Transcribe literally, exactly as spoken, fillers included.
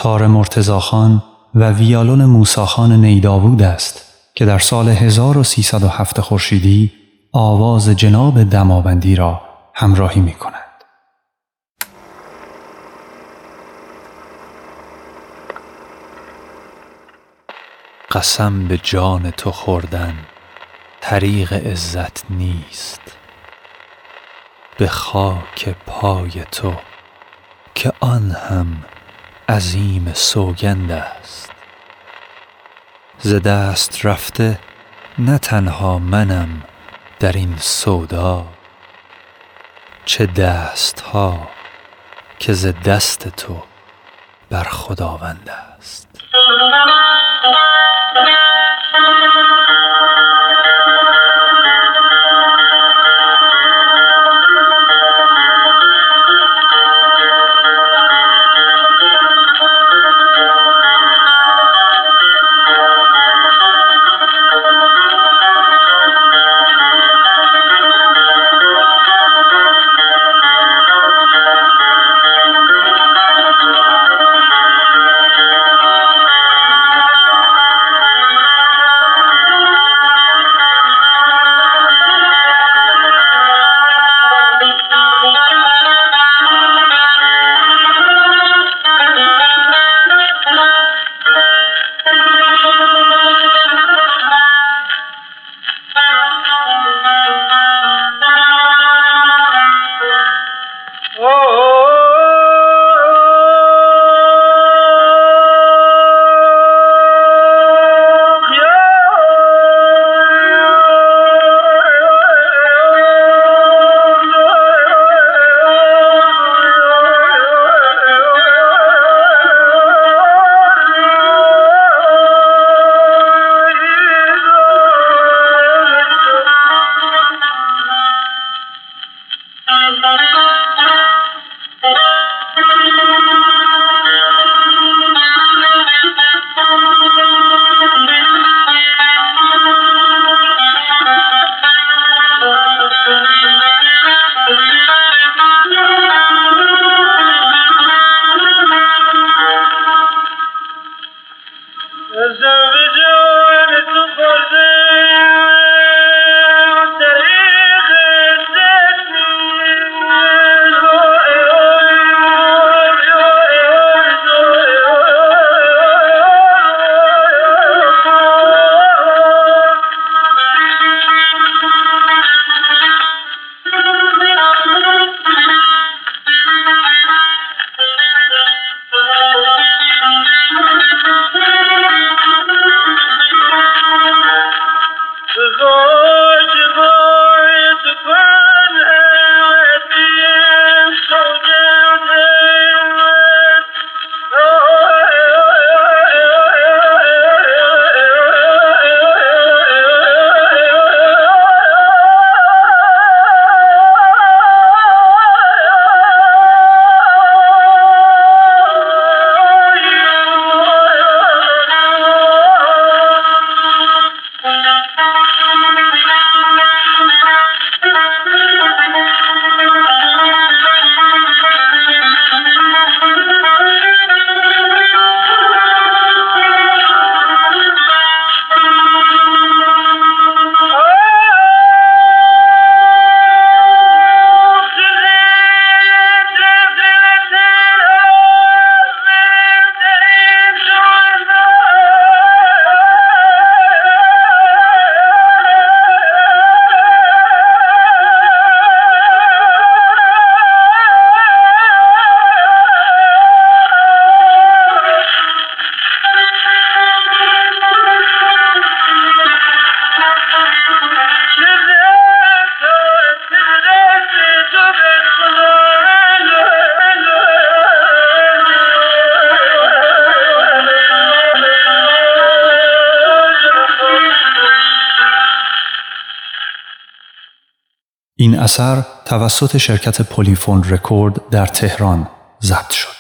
تار مرتضاخان و ویالون موسیخان نیداوود است که در سال هزار و سیصد و هفت خورشیدی آواز جناب دماوندی را همراهی می کند. قسم به جان تو خوردن طریق عزت نیست، به خاک پای تو که آن هم عظیم سوگند است. ز دست رفته نه تنها منم در این سودا، چه دست ها که ز دست تو بر خداوند است. این اثر توسط شرکت پلیفون رکورد در تهران ضبط شد.